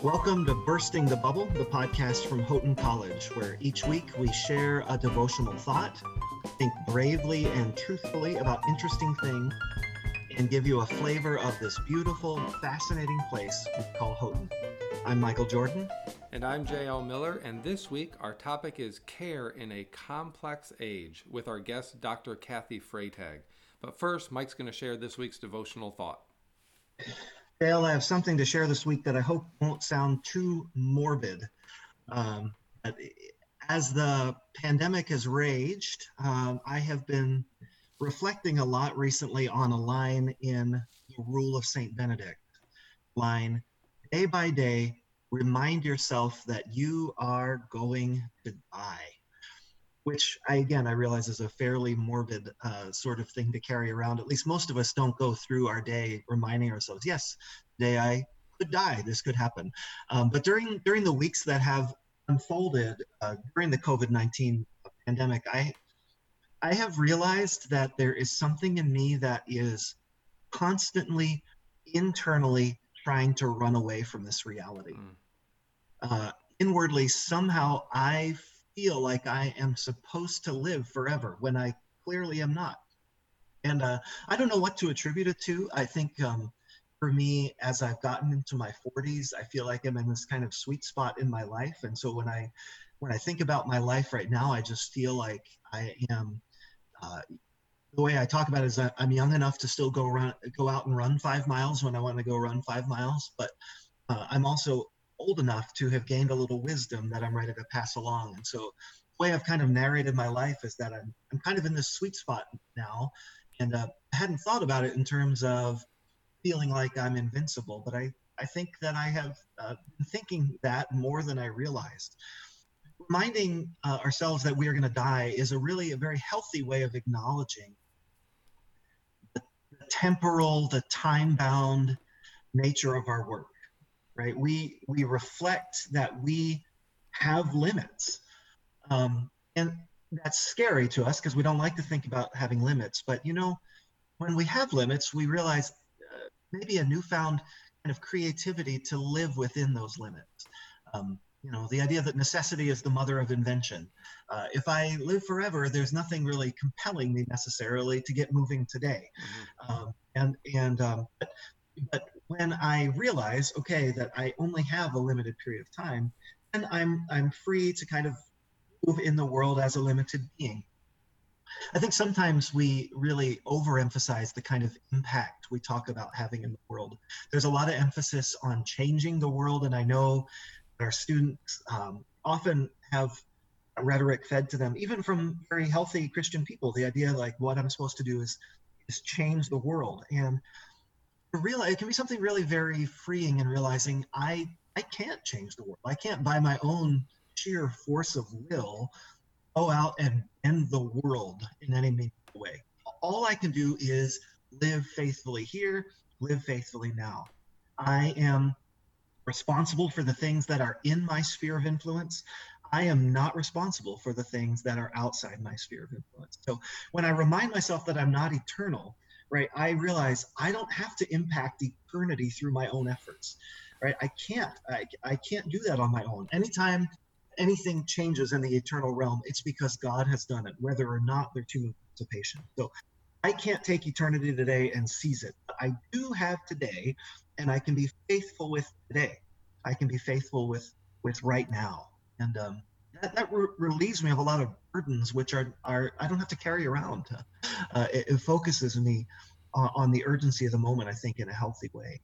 Welcome to Bursting the Bubble, the podcast from Houghton College, where each week we share a devotional thought, think bravely and truthfully about interesting things, and give you a flavor of this beautiful, fascinating place we call Houghton. I'm Michael Jordan. And I'm J.L. Miller, and this week our topic is care in a complex age with our guest, Dr. Kathy Freytag. But first, Mike's going to share this week's devotional thought. Dale, I have something to share this week that I hope won't sound too morbid. But as the pandemic has raged, I have been reflecting a lot recently on a line in the Rule of St. Benedict. Line, day by day, remind yourself that you are going to die. Which I realize is a fairly morbid sort of thing to carry around. At least most of us don't go through our day reminding ourselves, yes, today I could die, this could happen. But during the weeks that have unfolded during the COVID-19 pandemic, I have realized that there is something in me that is constantly, internally trying to run away from this reality. Inwardly, somehow I feel like I am supposed to live forever when I clearly am not. And I don't know what to attribute it to. I think for me, as I've gotten into my 40s, I feel like I'm in this kind of sweet spot in my life. And so when I think about my life right now, I just feel like I am, the way I talk about it is I'm young enough to still go out and run 5 miles when I want to go run 5 miles. But I'm also old enough to have gained a little wisdom that I'm ready to pass along. And so the way I've kind of narrated my life is that I'm kind of in this sweet spot now. And I hadn't thought about it in terms of feeling like I'm invincible, but I think that I have been thinking that more than I realized. Reminding ourselves that we are going to die is a very healthy way of acknowledging the temporal, the time-bound nature of our work. Right, we reflect that we have limits, and that's scary to us because we don't like to think about having limits. But when we have limits, we realize maybe a newfound kind of creativity to live within those limits. The idea that necessity is the mother of invention. If I live forever, there's nothing really compelling me necessarily to get moving today. But when I realize, okay, that I only have a limited period of time, then I'm free to kind of move in the world as a limited being. I think sometimes we really overemphasize the kind of impact we talk about having in the world. There's a lot of emphasis on changing the world, and I know our students often have rhetoric fed to them, even from very healthy Christian people, the idea like what I'm supposed to do is change the world. And it can be something really very freeing in realizing I can't change the world. I can't, by my own sheer force of will, go out and bend the world in any meaningful way. All I can do is live faithfully here, live faithfully now. I am responsible for the things that are in my sphere of influence. I am not responsible for the things that are outside my sphere of influence. So when I remind myself that I'm not eternal, right, I realize I don't have to impact eternity through my own efforts, right? I can't do that on my own. Anytime anything changes in the eternal realm, it's because God has done it, whether or not there's human participation. So I can't take eternity today and seize it. But I do have today, and I can be faithful with today. I can be faithful with right now. And that relieves me of a lot of burdens, which are I don't have to carry around. It focuses me on the urgency of the moment, I think, in a healthy way.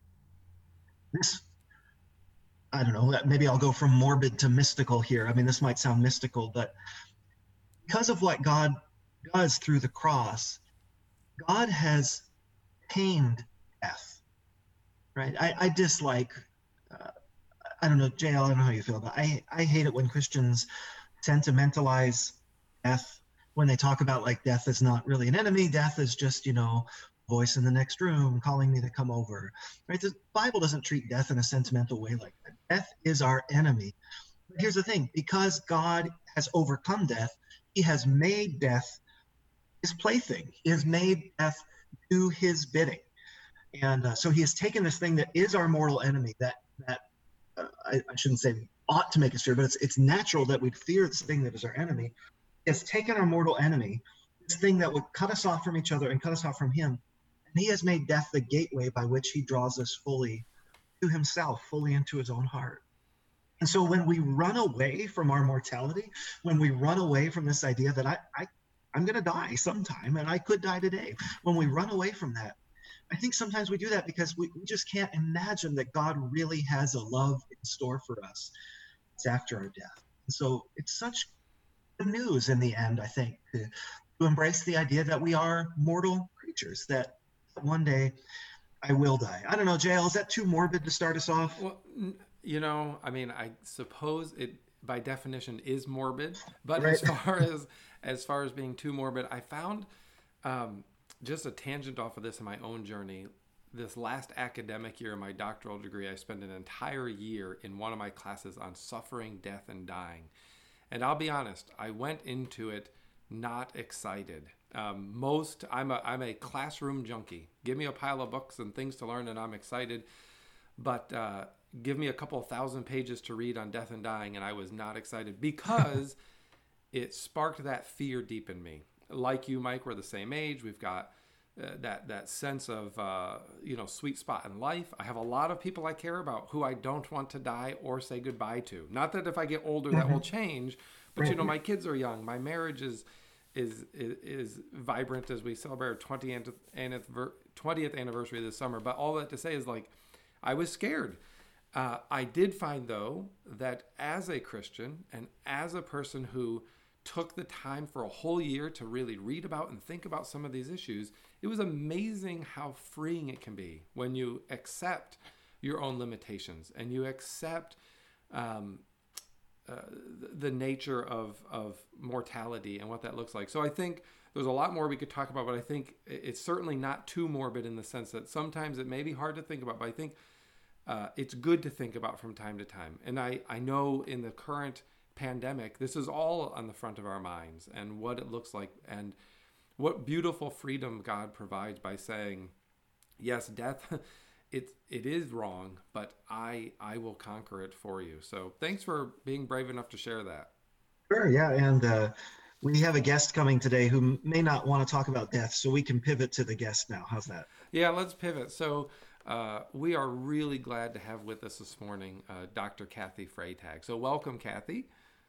I don't know, maybe I'll go from morbid to mystical here. I mean, this might sound mystical, but because of what God does through the cross, God has tamed death, right? I dislike, I don't know, JL, I don't know how you feel about it. I hate it when Christians sentimentalize death, when they talk about like death is not really an enemy. Death is just, voice in the next room calling me to come over, right? The Bible doesn't treat death in a sentimental way like that. Death is our enemy. But here's the thing, because God has overcome death, he has made death his plaything. He has made death do his bidding. And so he has taken this thing that is our mortal enemy, that I shouldn't say ought to make us fear, but it's natural that we'd fear this thing that is our enemy. He has taken our mortal enemy, this thing that would cut us off from each other and cut us off from him, and he has made death the gateway by which he draws us fully to himself, fully into his own heart. And so when we run away from our mortality, when we run away from this idea that I'm going to die sometime and I could die today, when we run away from that, I think sometimes we do that because we just can't imagine that God really has a love in store for us. It's after our death. And so it's such good news in the end, I think, to embrace the idea that we are mortal creatures, that one day I will die. I don't know, JL, is that too morbid to start us off? Well, I mean, I suppose it by definition is morbid, but Right. as far as being too morbid, I found just a tangent off of this in my own journey. This last academic year of my doctoral degree, I spent an entire year in one of my classes on suffering, death, and dying. And I'll be honest, I went into it not excited. I'm a classroom junkie. Give me a pile of books and things to learn, and I'm excited. But give me a couple 1,000 pages to read on death and dying, and I was not excited because it sparked that fear deep in me. Like you, Mike, we're the same age. We've got that sense of sweet spot in life. I have a lot of people I care about who I don't want to die or say goodbye to. Not that if I get older that will change, but Right. my kids are young. My marriage is vibrant as we celebrate our 20th anniversary this summer. But all that to say is, like, I was scared. I did find, though, that as a Christian and as a person who took the time for a whole year to really read about and think about some of these issues, it was amazing how freeing it can be when you accept your own limitations and you accept the nature of mortality and what that looks like. So I think there's a lot more we could talk about, but I think it's certainly not too morbid in the sense that sometimes it may be hard to think about, but I think it's good to think about from time to time. And I know in the current pandemic, this is all on the front of our minds and what it looks like and what beautiful freedom God provides by saying, yes, death, it is wrong, but I will conquer it for you. So thanks for being brave enough to share that. Sure, yeah. And we have a guest coming today who may not want to talk about death, so we can pivot to the guest now. How's that? Yeah, let's pivot. So we are really glad to have with us this morning Dr. Kathy Freytag. So welcome, Kathy.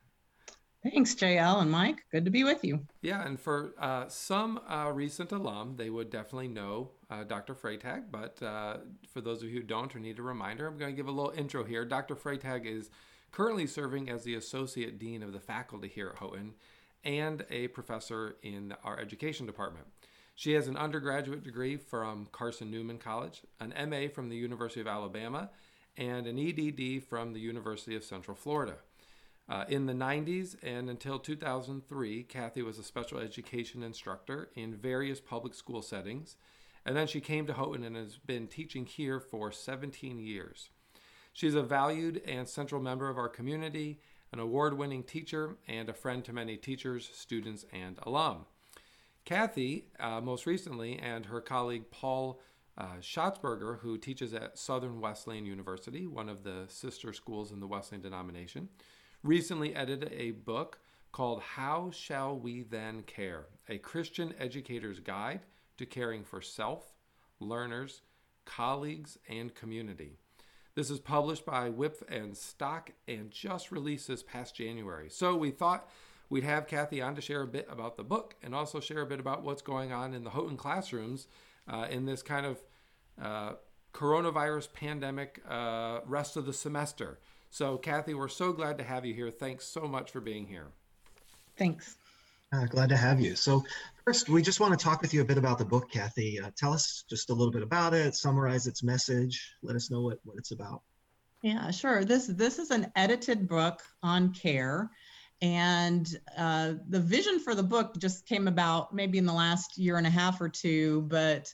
Thanks, JL and Mike. Good to be with you. Yeah, and for some recent alum, they would definitely know Dr. Freytag, but for those of you who don't or need a reminder, I'm going to give a little intro here. Dr. Freytag is currently serving as the Associate Dean of the faculty here at Houghton and a professor in our education department. She has an undergraduate degree from Carson Newman College, an MA from the University of Alabama, and an EDD from the University of Central Florida. In the 90s and until 2003, Kathy was a special education instructor in various public school settings, and then she came to Houghton and has been teaching here for 17 years. She's a valued and central member of our community, an award-winning teacher, and a friend to many teachers, students, and alum. Kathy, most recently, and her colleague Paul Schatzberger, who teaches at Southern Wesleyan University, one of the sister schools in the Wesleyan denomination, recently edited a book called How Shall We Then Care? A Christian Educator's Guide to Caring for Self, Learners, Colleagues, and Community. This is published by Wipf and Stock and just released this past January. So we thought we'd have Kathy on to share a bit about the book and also share a bit about what's going on in the Houghton classrooms in this kind of coronavirus pandemic rest of the semester. So, Kathy, we're so glad to have you here. Thanks so much for being here. Thanks. Glad to have you. So first, we just want to talk with you a bit about the book, Kathy. Tell us just a little bit about it, summarize its message, let us know what it's about. Yeah, sure. This is an edited book on care. And the vision for the book just came about maybe in the last year and a half or two, but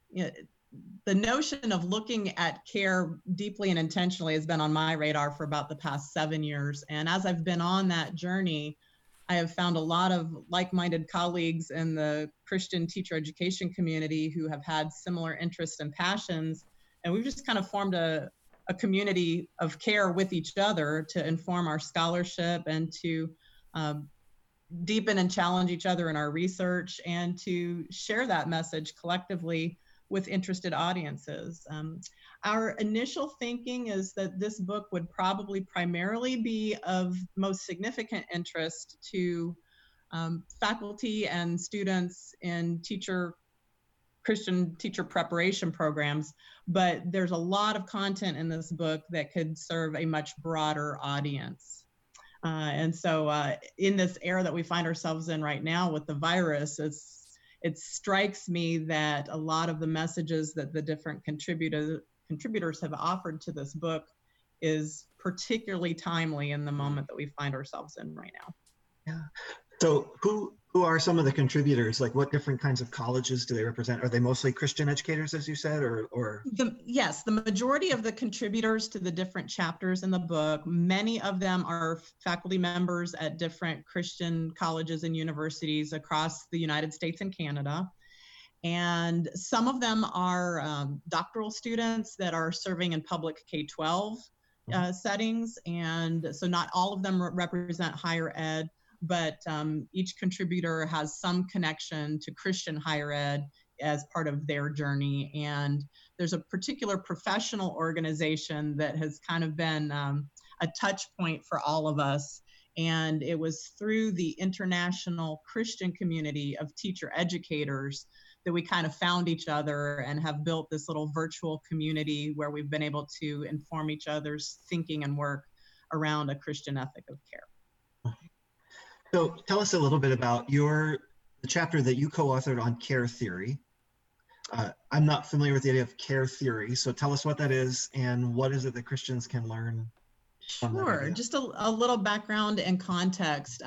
the notion of looking at care deeply and intentionally has been on my radar for about the past 7 years. And as I've been on that journey, I have found a lot of like-minded colleagues in the Christian teacher education community who have had similar interests and passions. And we've just kind of formed a a community of care with each other to inform our scholarship and to deepen and challenge each other in our research and to share that message collectively with interested audiences. Our initial thinking is that this book would probably primarily be of most significant interest to faculty and students in Christian teacher preparation programs, but there's a lot of content in this book that could serve a much broader audience. And so in this era that we find ourselves in right now with the virus, it strikes me that a lot of the messages that the different contributors have offered to this book is particularly timely in the moment that we find ourselves in right now. Yeah. So who are some of the contributors? Like what different kinds of colleges do they represent? Are they mostly Christian educators, as you said, or? Yes, the majority of the contributors to the different chapters in the book, many of them are faculty members at different Christian colleges and universities across the United States and Canada. And some of them are doctoral students that are serving in public K-12 settings. And so not all of them represent higher ed, but each contributor has some connection to Christian higher ed as part of their journey. And there's a particular professional organization that has kind of been a touch point for all of us. And it was through the International Christian Community of Teacher Educators that we kind of found each other and have built this little virtual community where we've been able to inform each other's thinking and work around a Christian ethic of care. So tell us a little bit about the chapter that you co-authored on care theory. I'm not familiar with the idea of care theory, so tell us what that is and what is it that Christians can learn from that Sure, idea? just a little background and context.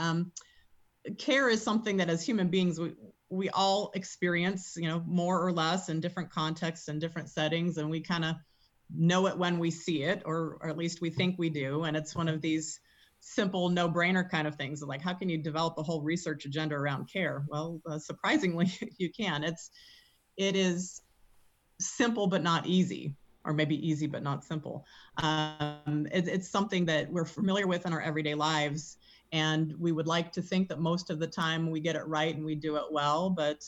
Care is something that as human beings, we all experience, more or less in different contexts and different settings, and we kind of know it when we see it, or at least we think we do. And it's one of these simple no-brainer kind of things, like how can you develop a whole research agenda around care? Well, surprisingly, you can. It is simple but not easy, or maybe easy but not simple. It's something that we're familiar with in our everyday lives, and we would like to think that most of the time we get it right and we do it well, but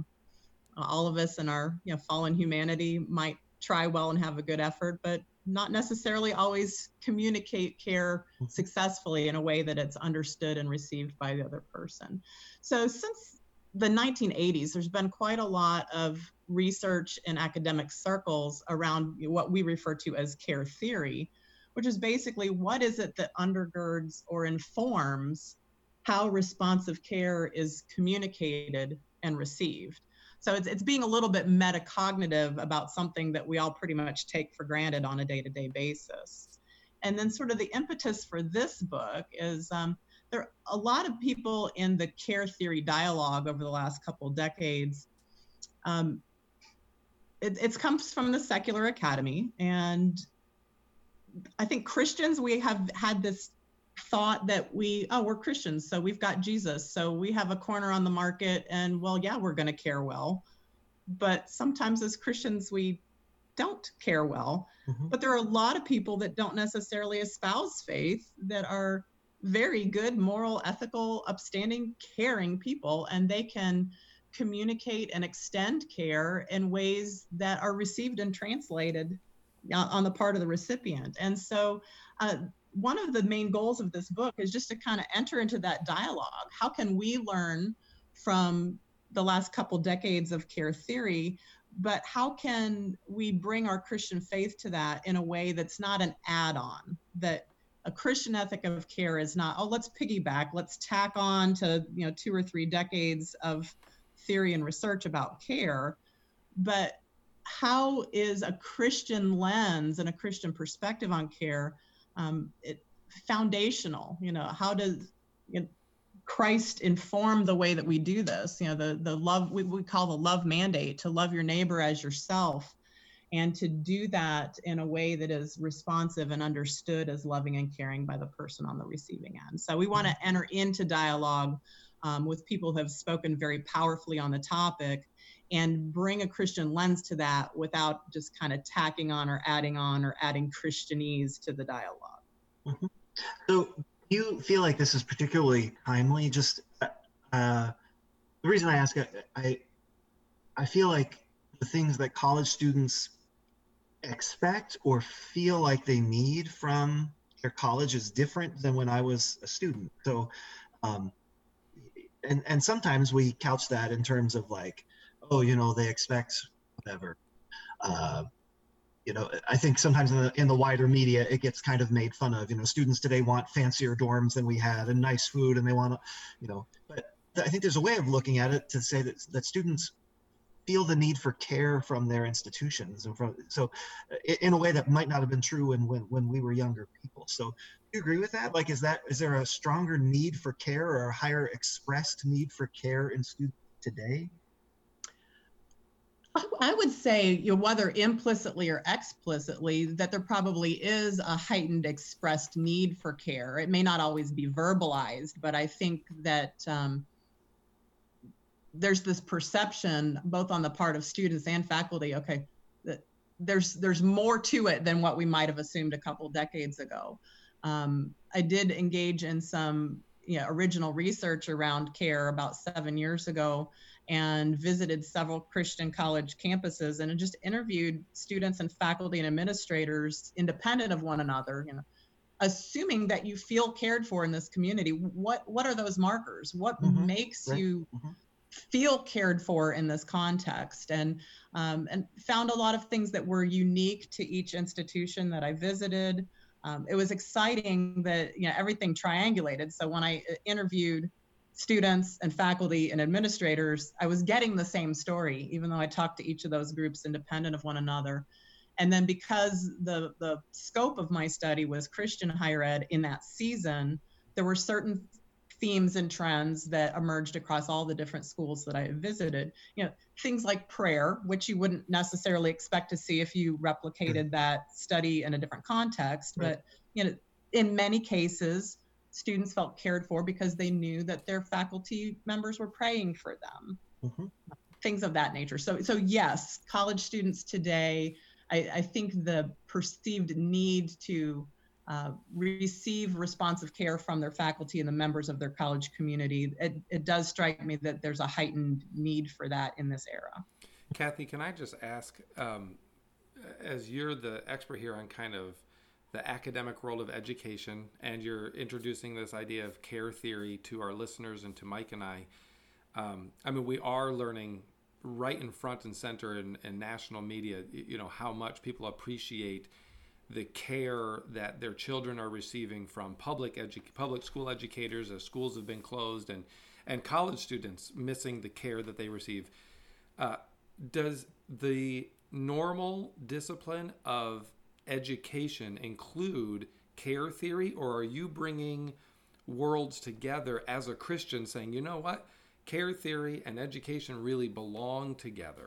all of us in our fallen humanity might try well and have a good effort, but not necessarily always communicate care successfully in a way that it's understood and received by the other person. So since the 1980s, there's been quite a lot of research in academic circles around what we refer to as care theory, which is basically what is it that undergirds or informs how responsive care is communicated and received. So it's being a little bit metacognitive about something that we all pretty much take for granted on a day-to-day basis. And then sort of the impetus for this book is there are a lot of people in the care theory dialogue over the last couple of decades. It comes from the secular academy. And I think Christians, we have had this thought that we're Christians, so we've got Jesus, so we have a corner on the market, and well, yeah, we're going to care well. But sometimes as Christians, we don't care well. But there are a lot of people that don't necessarily espouse faith that are very good, moral, ethical, upstanding, caring people, and they can communicate and extend care in ways that are received and translated on the part of the recipient. And so one of the main goals of this book is just to kind of enter into that dialogue. How can we learn from the last couple decades of care theory, but how can we bring our Christian faith to that in a way that's not an add-on, that a Christian ethic of care is not, let's piggyback, let's tack on to 2 or 3 decades of theory and research about care, but how is a Christian lens and a Christian perspective on care foundational? How does Christ inform the way that we do this? The love, we call the love mandate, to love your neighbor as yourself, and to do that in a way that is responsive and understood as loving and caring by the person on the receiving end. So we want to enter into dialogue with people who have spoken very powerfully on the topic and bring a Christian lens to that without just kind of tacking on or adding Christianese to the dialogue. Mhm. So do you feel like this is particularly timely? Just the reason I ask, I feel like the things that college students expect or feel like they need from their college is different than when I was a student. So, um, and sometimes we couch that in terms of like, oh, they expect whatever. Uh, I think sometimes in the wider media, it gets kind of made fun of. Students today want fancier dorms than we had and nice food, and they want to, But I think there's a way of looking at it to say that students feel the need for care from their institutions, and in a way that might not have been true when we were younger people. So, do you agree with that? Like, is there a stronger need for care or a higher expressed need for care in students today? I would say, whether implicitly or explicitly, that there probably is a heightened expressed need for care. It may not always be verbalized, but I think that there's this perception, both on the part of students and faculty, okay, that there's more to it than what we might have assumed a couple decades ago. I did engage in some original research around care about 7 years ago, and visited several Christian college campuses and just interviewed students and faculty and administrators independent of one another, assuming that you feel cared for in this community. What are those markers? What makes you feel cared for in this context? And found a lot of things that were unique to each institution that I visited. It was exciting that everything triangulated. So when I interviewed students and faculty and administrators, I was getting the same story, even though I talked to each of those groups independent of one another. And then because the scope of my study was Christian higher ed in that season, there were certain themes and trends that emerged across all the different schools that I visited. Things like prayer, which you wouldn't necessarily expect to see if you replicated that study in a different context. Right. But in many cases, students felt cared for because they knew that their faculty members were praying for them. Things of that nature. So yes, college students today, I think the perceived need to receive responsive care from their faculty and the members of their college community, it does strike me that there's a heightened need for that in this era. Kathy, can I just ask, as you're the expert here on kind of the academic world of education, and you're introducing this idea of care theory to our listeners and to Mike and I mean, we are learning right in front and center in national media, how much people appreciate the care that their children are receiving from public school educators as schools have been closed, and college students missing the care that they receive. Does the normal discipline of education include care theory, or are you bringing worlds together as a Christian saying, you know what, care theory and education really belong together?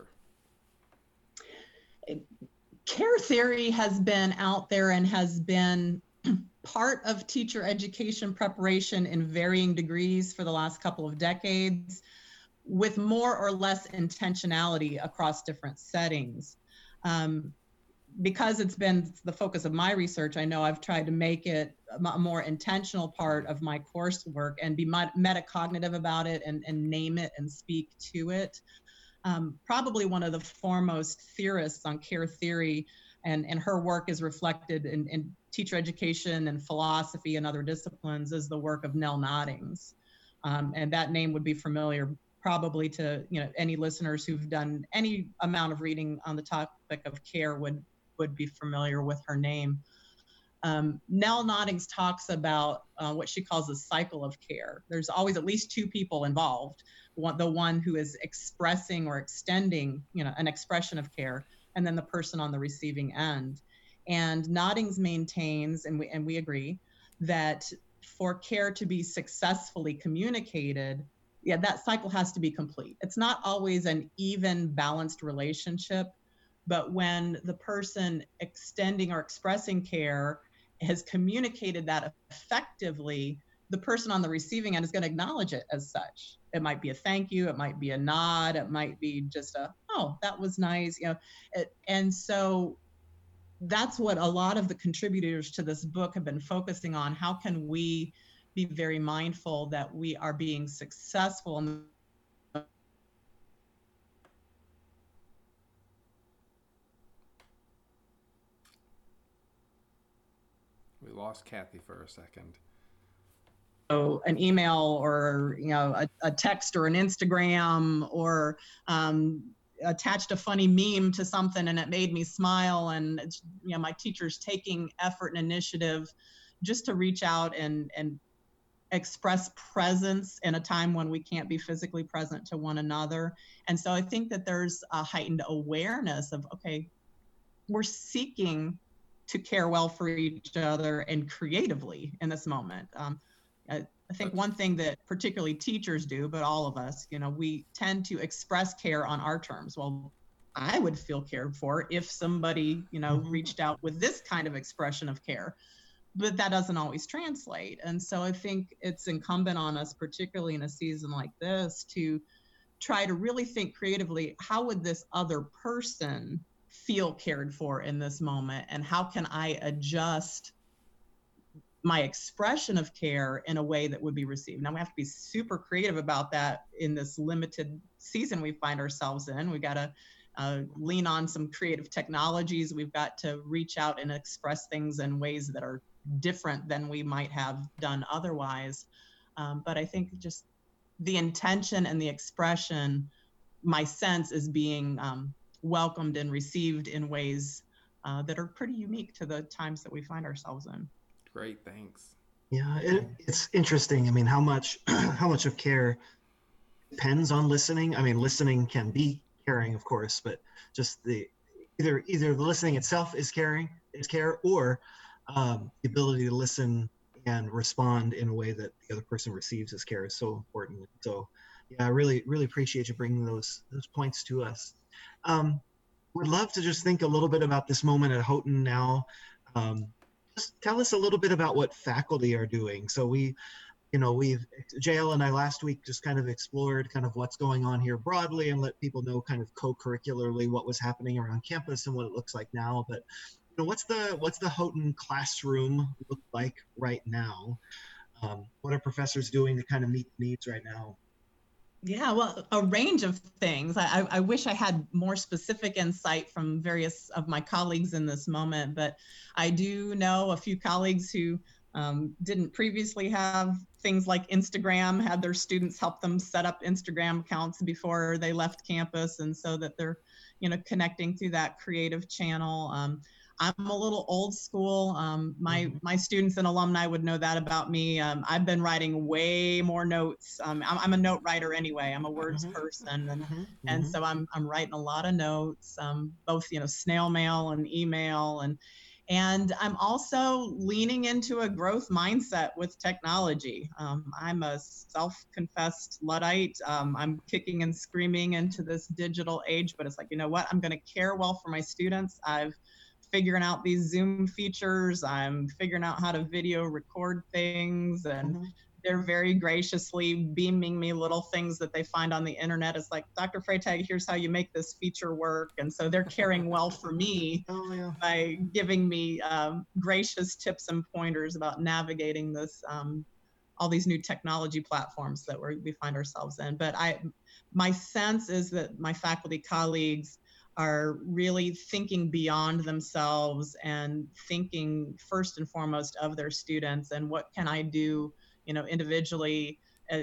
Care theory has been out there and has been part of teacher education preparation in varying degrees for the last couple of decades, with more or less intentionality across different settings. Because it's been the focus of my research, I know I've tried to make it a more intentional part of my coursework and be metacognitive about it and name it and speak to it. Probably one of the foremost theorists on care theory, and her work is reflected in teacher education and philosophy and other disciplines, is the work of Nell Noddings. And that name would be familiar probably to any listeners who've done any amount of reading on the topic of care would be familiar with her name. Nell Noddings talks about what she calls a cycle of care. There's always at least two people involved. The one who is expressing or extending, an expression of care, and then the person on the receiving end. And Noddings maintains, and we agree, that for care to be successfully communicated, that cycle has to be complete. It's not always an even, balanced relationship, but when the person extending or expressing care has communicated that effectively, the person on the receiving end is going to acknowledge it as such. It might be a thank you, it might be a nod, it might be just a, oh, that was nice, and so that's what a lot of the contributors to this book have been focusing on. How can we be very mindful that we are being successful in We lost Kathy for a second. an email or a text or an Instagram, or attached a funny meme to something and it made me smile, and it's, my teacher's taking effort and initiative just to reach out and express presence in a time when we can't be physically present to one another. And so I think that there's a heightened awareness of, okay, we're seeking to care well for each other and creatively in this moment. I think one thing that particularly teachers do, but all of us, we tend to express care on our terms. Well, I would feel cared for if somebody, reached out with this kind of expression of care, but that doesn't always translate. And so I think it's incumbent on us, particularly in a season like this, to try to really think creatively, how would this other person feel cared for in this moment? And how can I adjust my expression of care in a way that would be received? Now we have to be super creative about that in this limited season we find ourselves in. We got to lean on some creative technologies. We've got to reach out and express things in ways that are different than we might have done otherwise. But I think just the intention and the expression, my sense, is being welcomed and received in ways that are pretty unique to the times that we find ourselves in. Great, thanks. Yeah, it's interesting. I mean, how much of care depends on listening. I mean, listening can be caring, of course, but just either the listening itself is care, or the ability to listen and respond in a way that the other person receives as care is so important. So, yeah, I really appreciate you bringing those points to us. Would love to just think a little bit about this moment at Houghton now. Just tell us a little bit about what faculty are doing. So JL and I last week just kind of explored kind of what's going on here broadly and let people know kind of co-curricularly what was happening around campus and what it looks like now. But what's the Houghton classroom look like right now? What are professors doing to kind of meet needs right now? Yeah, well, a range of things. I wish I had more specific insight from various of my colleagues in this moment, but I do know a few colleagues who didn't previously have things like Instagram, had their students help them set up Instagram accounts before they left campus, and so that they're, connecting through that creative channel. I'm a little old school. My students and alumni would know that about me. I've been writing way more notes. I'm a note writer anyway. I'm a words person, and so I'm writing a lot of notes, both snail mail and email, and I'm also leaning into a growth mindset with technology. I'm a self-confessed Luddite. I'm kicking and screaming into this digital age, but it's like, you know what? I'm going to care well for my students. I've figuring out these Zoom features. I'm figuring out how to video record things, and they're very graciously beaming me little things that they find on the internet. It's like, Dr. Freytag, here's how you make this feature work. And so they're caring well for me by giving me gracious tips and pointers about navigating this, all these new technology platforms that we find ourselves in. But my sense is that my faculty colleagues are really thinking beyond themselves and thinking first and foremost of their students, and what can I do, individually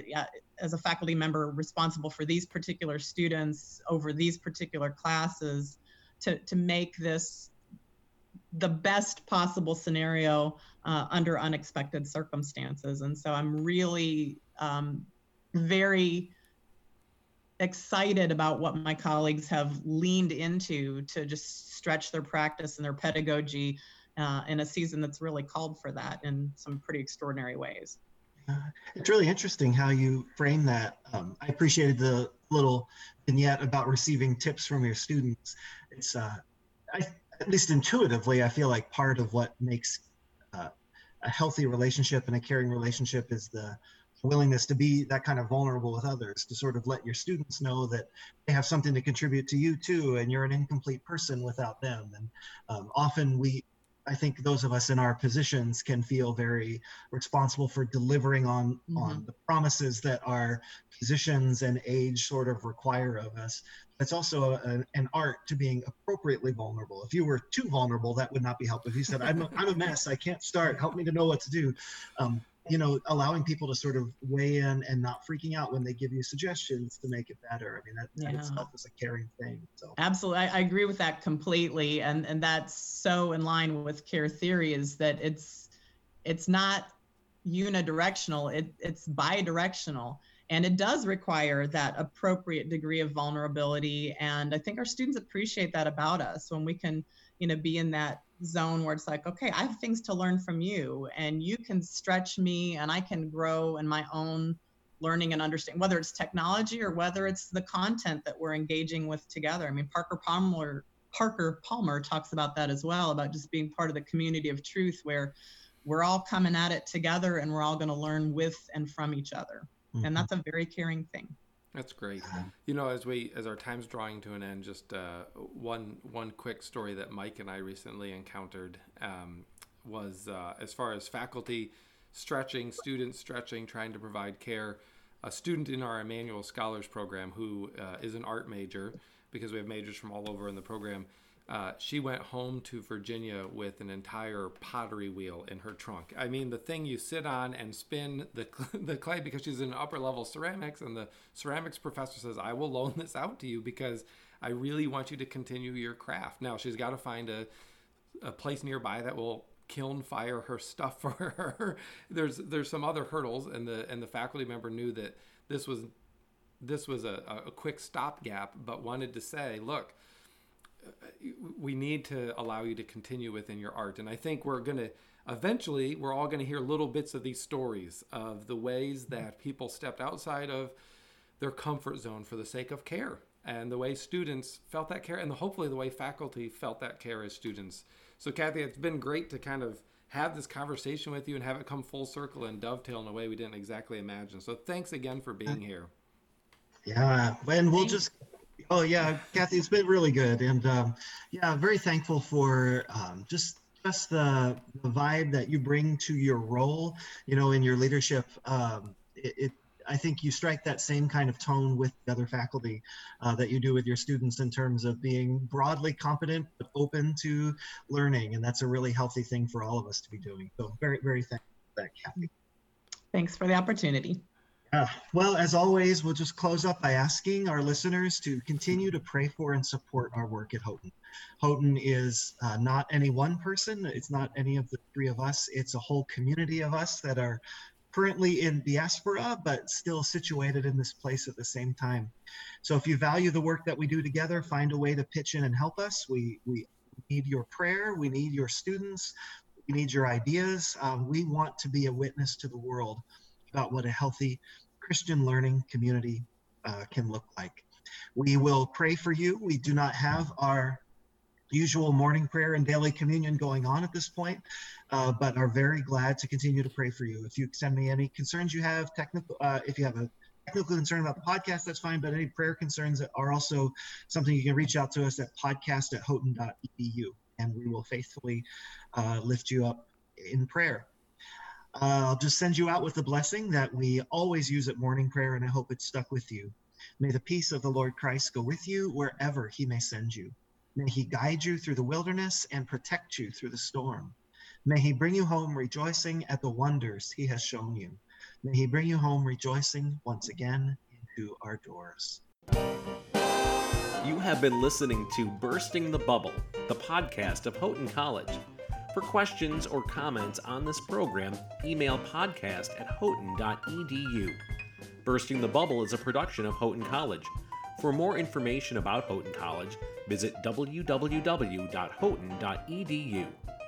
as a faculty member responsible for these particular students over these particular classes to make this the best possible scenario under unexpected circumstances. And so I'm really very excited about what my colleagues have leaned into to just stretch their practice and their pedagogy in a season that's really called for that in some pretty extraordinary ways. It's really interesting how you frame that. I appreciated the little vignette about receiving tips from your students. It's at least intuitively, I feel like part of what makes a healthy relationship and a caring relationship is the willingness to be that kind of vulnerable with others, to sort of let your students know that they have something to contribute to you too, and you're an incomplete person without them. And often I think those of us in our positions can feel very responsible for delivering on the promises that our positions and age sort of require of us. It's also an art to being appropriately vulnerable. If you were too vulnerable, that would not be helpful. If you said, I'm a mess, I can't start, help me to know what to do. Allowing people to sort of weigh in and not freaking out when they give you suggestions to make it better. I mean, that itself is a caring thing. So absolutely, I agree with that completely, and that's so in line with care theory, is that it's not unidirectional, it's bidirectional, and it does require that appropriate degree of vulnerability. And I think our students appreciate that about us, when we can be in that zone where it's like, okay, I have things to learn from you, and you can stretch me, and I can grow in my own learning and understanding, whether it's technology or whether it's the content that we're engaging with together. I mean, Parker Palmer talks about that as well, about just being part of the community of truth, where we're all coming at it together and we're all going to learn with and from each other. And that's a very caring thing. That's great. As our time's drawing to an end, just one quick story that Mike and I recently encountered was as far as faculty stretching, students stretching, trying to provide care. A student in our Emmanuel Scholars Program who is an art major, because we have majors from all over in the program, she went home to Virginia with an entire pottery wheel in her trunk. I mean, the thing you sit on and spin the clay, because she's in upper level ceramics, and the ceramics professor says, I will loan this out to you because I really want you to continue your craft. Now, she's got to find a place nearby that will kiln fire her stuff for her. There's some other hurdles, and the faculty member knew that this was a quick stopgap, but wanted to say, look, we need to allow you to continue within your art. And I think we're all going to hear little bits of these stories of the ways that people stepped outside of their comfort zone for the sake of care, and the way students felt that care, and hopefully the way faculty felt that care as students. So Kathy, it's been great to kind of have this conversation with you and have it come full circle and dovetail in a way we didn't exactly imagine. So thanks again for being here. Yeah, and we'll just... Oh yeah, Kathy, it's been really good, and very thankful for just the vibe that you bring to your role, in your leadership. I think you strike that same kind of tone with the other faculty that you do with your students, in terms of being broadly competent but open to learning, and that's a really healthy thing for all of us to be doing. So very, very thankful for that, Kathy. Thanks for the opportunity. Well, as always, we'll just close up by asking our listeners to continue to pray for and support our work at Houghton. Houghton is not any one person. It's not any of the three of us. It's a whole community of us that are currently in diaspora, but still situated in this place at the same time. So if you value the work that we do together, find a way to pitch in and help us. We need your prayer. We need your students. We need your ideas. We want to be a witness to the world about what a healthy Christian learning community can look like. We will pray for you. We do not have our usual morning prayer and daily communion going on at this point, but are very glad to continue to pray for you. If you send me any concerns you have, if you have a technical concern about the podcast, that's fine, but any prayer concerns are also something you can reach out to us at podcast@houghton.edu, and we will faithfully lift you up in prayer. I'll just send you out with the blessing that we always use at morning prayer, and I hope it's stuck with you. May the peace of the Lord Christ go with you wherever he may send you. May he guide you through the wilderness and protect you through the storm. May he bring you home rejoicing at the wonders he has shown you. May he bring you home rejoicing once again into our doors. You have been listening to Bursting the Bubble, the podcast of Houghton College. For questions or comments on this program, email podcast@houghton.edu. Bursting the Bubble is a production of Houghton College. For more information about Houghton College, visit www.houghton.edu.